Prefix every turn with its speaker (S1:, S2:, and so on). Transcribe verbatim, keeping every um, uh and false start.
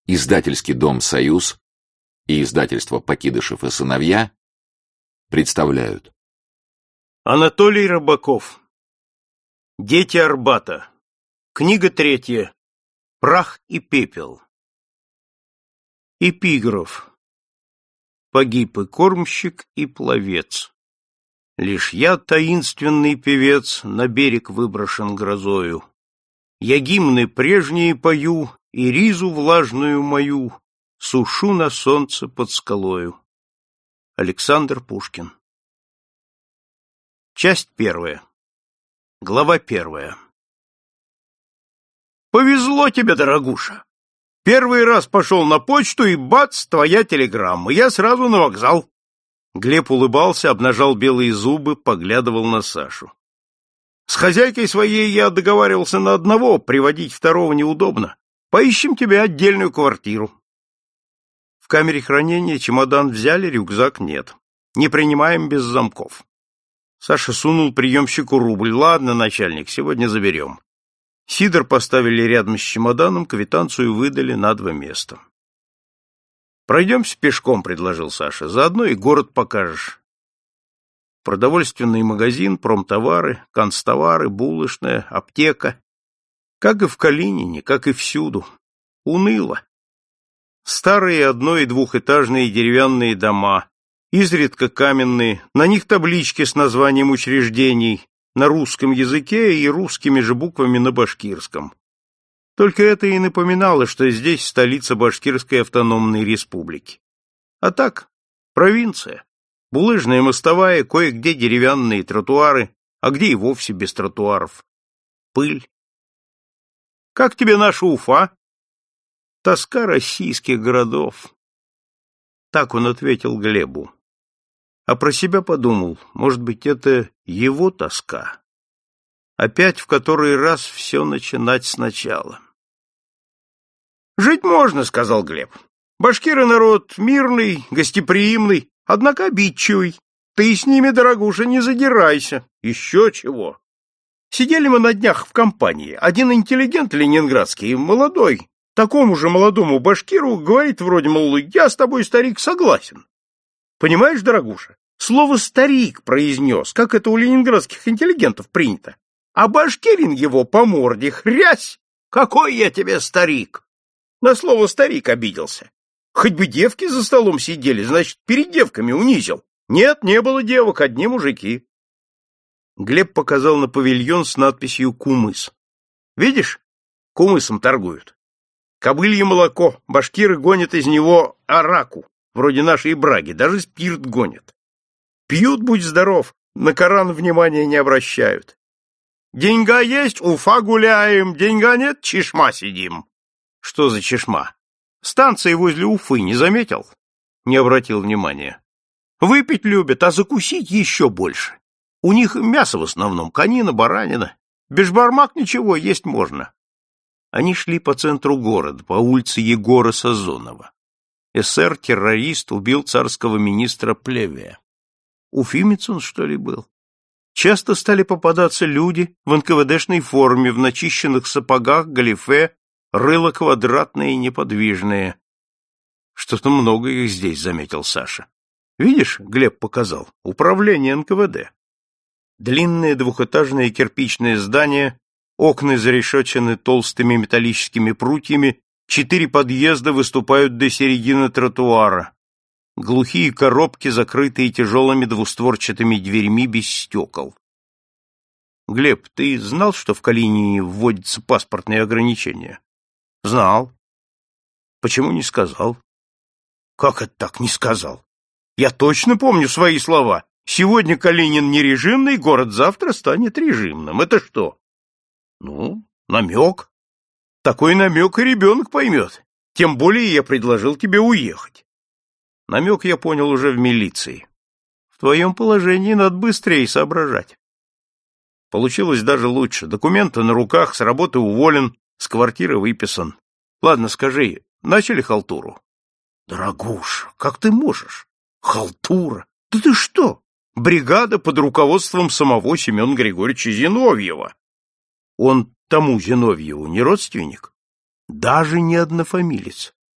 S1: Издательский дом «Союз» и издательство «Покидышев и сыновья» представляют.
S2: Анатолий Рыбаков. Дети Арбата. Книга третья. Прах и пепел. Эпиграф. Погиб и кормщик, и пловец. Лишь я, таинственный певец, на берег выброшен грозою. Я гимны прежние пою, и ризу влажную мою сушу на солнце под скалою. Александр Пушкин. Часть первая. Глава первая. Повезло тебе, дорогуша. Первый раз пошел на почту, и бац, твоя телеграмма. Я сразу на вокзал. Глеб улыбался, обнажал белые зубы, поглядывал на Сашу. С хозяйкой своей я договаривался на одного, приводить второго неудобно. Поищем тебе отдельную квартиру. В камере хранения чемодан взяли, рюкзак нет. Не принимаем без замков. Саша сунул приемщику рубль. Ладно, начальник, сегодня заберем. Сидор поставили рядом с чемоданом, квитанцию выдали на два места. Пройдемся пешком, предложил Саша. Заодно и город покажешь. Продовольственный магазин, промтовары, канцтовары, булочная, аптека. Как и в Калинине, как и всюду. Уныло. Старые одно- и двухэтажные деревянные дома, изредка каменные, на них таблички с названием учреждений на русском языке и русскими же буквами на башкирском. Только это и напоминало, что здесь столица Башкирской автономной республики. А так, провинция. Булыжная мостовая, кое-где деревянные тротуары, а где и вовсе без тротуаров. Пыль. Как тебе наша Уфа? Тоска российских городов. Так он ответил Глебу. А про себя подумал, может быть, это его тоска. Опять в который раз все начинать сначала. Жить можно, сказал Глеб. Башкиры народ мирный, гостеприимный, однако обидчивый. Ты с ними, дорогуша, не задирайся. Еще чего. Сидели мы на днях в компании. Один интеллигент ленинградский, молодой, такому же молодому башкиру, говорит вроде, мол, я с тобой, старик, согласен. Понимаешь, дорогуша, слово «старик» произнес, как это у ленинградских интеллигентов принято. А башкирин его по морде хрясь. Какой я тебе старик? На слово «старик» обиделся. Хоть бы девки за столом сидели, значит, перед девками унизил. Нет, не было девок, одни мужики. Глеб показал на павильон с надписью «Кумыс». Видишь, кумысом торгуют. Кобылье молоко, башкиры гонят из него араку, вроде нашей браги, даже спирт гонят. Пьют, будь здоров, на Коран внимания не обращают. Деньга есть, Уфа гуляем, деньга нет, чешма сидим. Что за чешма? Станция возле Уфы, не заметил? Не обратил внимания. Выпить любят, а закусить еще больше. У них мясо в основном, конина, баранина. Бешбармак ничего, есть можно. Они шли по центру города, по улице Егора Сазонова. Эсер-террорист убил царского министра Плевия. Уфимец он, что ли, был? Часто стали попадаться люди в эн ка вэ дэшной форме, в начищенных сапогах, галифе, рыло квадратные и неподвижные. Что-то много их здесь, заметил Саша. Видишь, Глеб показал, управление эн ка вэ дэ. Длинное двухэтажное кирпичное здание, окна зарешечены толстыми металлическими прутьями, четыре подъезда выступают до середины тротуара. Глухие коробки, закрытые тяжелыми двустворчатыми дверьми без стекол. Глеб, ты знал, что в Калинине вводятся паспортные ограничения? Знал. Почему не сказал? Как это так не сказал? Я точно помню свои слова. Сегодня Калинин не режимный город, завтра станет режимным. Это что? Ну, намек. Такой намек и ребенок поймет. Тем более я предложил тебе уехать. Намек я понял уже в милиции. В твоем положении надо быстрее соображать. Получилось даже лучше. Документы на руках, с работы уволен, с квартиры выписан. Ладно, скажи, начали халтуру? Дорогуша, как ты можешь? Халтура? Да ты что? Бригада под руководством самого Семена Григорьевича Зиновьева. Он тому Зиновьеву не родственник? Даже не однофамилец.